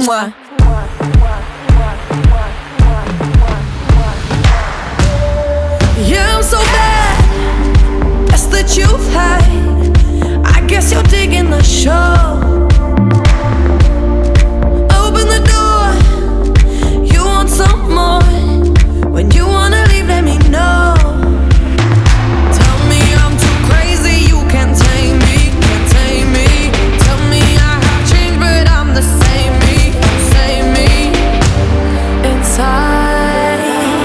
Mwah. Yeah, I'm so bad. That's the truth, hide. I guess you're digging the show. Open the door. You want some more. When you wanna leave, let me know. Tell me I'm too crazy, you can't tame me, can't tame me. Tell me I have changed, but I'm the same me, same me inside.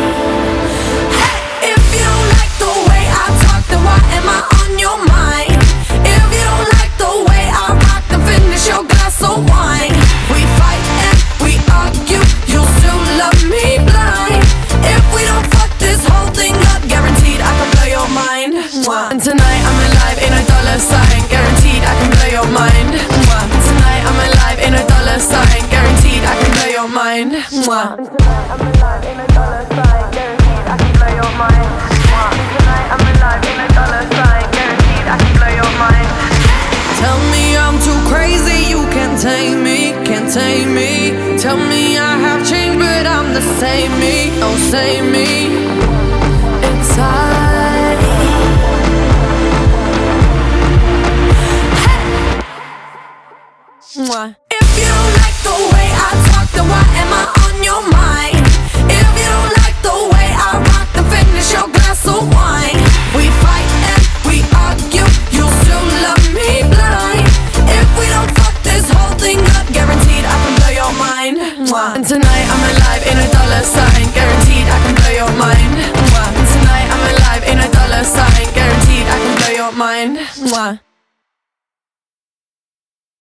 Hey, if you don't like the way I talk, then why am I on your mind? If you don't like the way I rock, then finish your glass of wine. We fight and we argue, you'll still love me blind. If we don't fuck this whole thing up, guaranteed I can blow your mind. And tonight I'm alive in a dollar sign, guaranteed I can blow your mind. Tonight I'm alive in a dollar sign, guaranteed I can blow your mind. Tonight I'm alive in a dollar sign, guaranteed I can blow your mind. Tonight I'm alive in a dollar sign, guaranteed I can blow your mind. Tell me I'm too crazy, you can't tame me, can't tame me. Tell me I have changed, but I'm the same me, oh same me inside. Hey. If you don't like the way I talk, then why am I on your mind? If you don't like the way I rock, then finish your glass of wine. We fight and we argue, you still love me blind. If we don't fuck this whole thing up, guaranteed I can blow your mind. And tonight